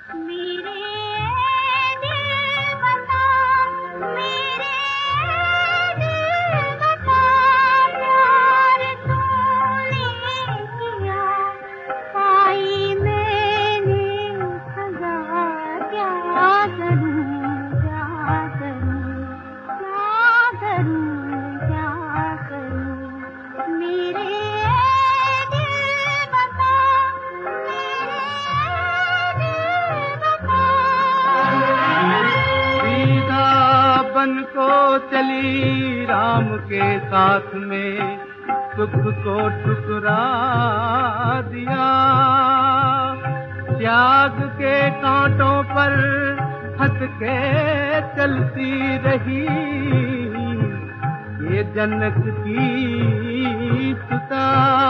बन को चली राम के साथ में, सुख को ठुकरा दिया। त्याग के कांटों पर हंस के चलती रही, ये जनक की सुता।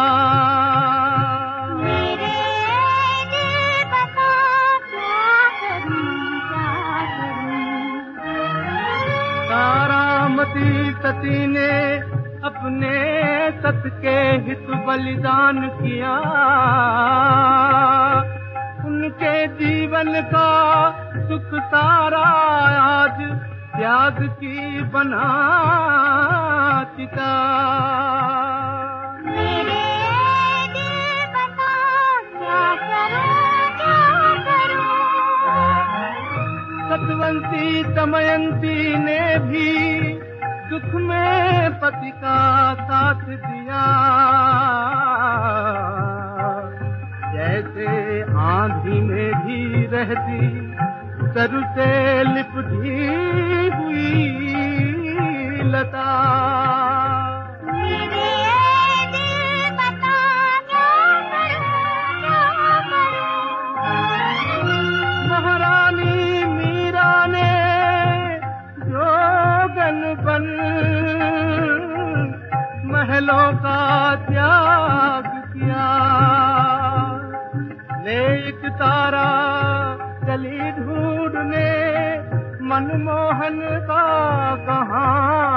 तारामती सती ने अपने सत के हित बलिदान किया, उनके जीवन का सुख सारा आज त्याग की बना चिता। सतवंती दमयंती ने भी दुख में पति का साथ दिया, जैसे आंधी में भी रहती सर से लिपटी हुई लता। महारानी मीरा ने जोगन बन महलों का त्याग किया, नेक तारा चली ढूंढने मनमोहन का कहाँ